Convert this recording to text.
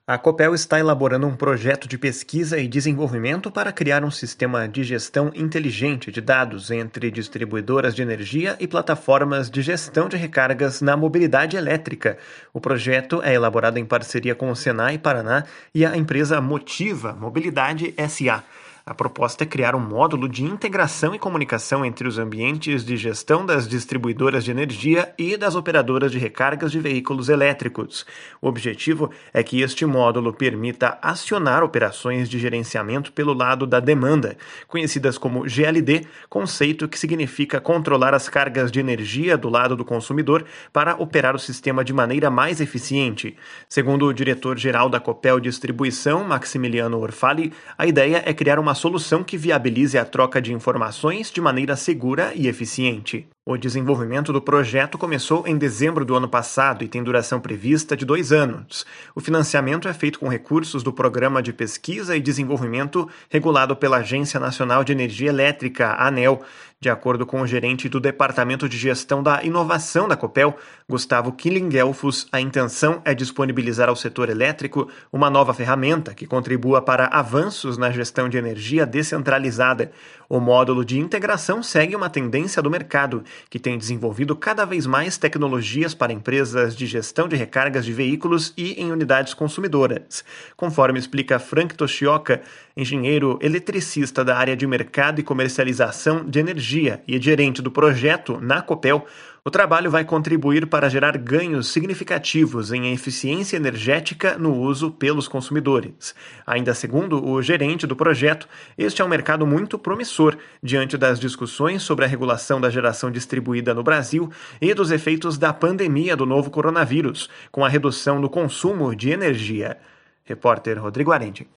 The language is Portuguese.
A Copel está elaborando um projeto de pesquisa e desenvolvimento para criar um sistema de gestão inteligente de dados entre distribuidoras de energia e plataformas de gestão de recargas na mobilidade elétrica. O projeto é elaborado em parceria com o Senai Paraná e a empresa Motiva Mobilidade SA. A proposta é criar um módulo de integração e comunicação entre os ambientes de gestão das distribuidoras de energia e das operadoras de recargas de veículos elétricos. O objetivo é que este módulo permita acionar operações de gerenciamento pelo lado da demanda, conhecidas como GLD, conceito que significa controlar as cargas de energia do lado do consumidor para operar o sistema de maneira mais eficiente. Segundo o diretor-geral da Copel Distribuição, Maximiliano Orfali, a ideia é criar uma solução que viabilize a troca de informações de maneira segura e eficiente. O desenvolvimento do projeto começou em dezembro do ano passado e tem duração prevista de 2 anos. O financiamento é feito com recursos do Programa de Pesquisa e Desenvolvimento regulado pela Agência Nacional de Energia Elétrica, ANEEL. De acordo com o gerente do Departamento de Gestão da Inovação da Copel, Gustavo Killingelfus, a intenção é disponibilizar ao setor elétrico uma nova ferramenta que contribua para avanços na gestão de energia descentralizada. O módulo de integração segue uma tendência do mercado, que tem desenvolvido cada vez mais tecnologias para empresas de gestão de recargas de veículos e em unidades consumidoras. Conforme explica Frank Toshioka, engenheiro eletricista da área de mercado e comercialização de energia e gerente do projeto na Copel, o trabalho vai contribuir para gerar ganhos significativos em eficiência energética no uso pelos consumidores. Ainda segundo o gerente do projeto, este é um mercado muito promissor diante das discussões sobre a regulação da geração distribuída no Brasil e dos efeitos da pandemia do novo coronavírus, com a redução do consumo de energia. Repórter Rodrigo Arende.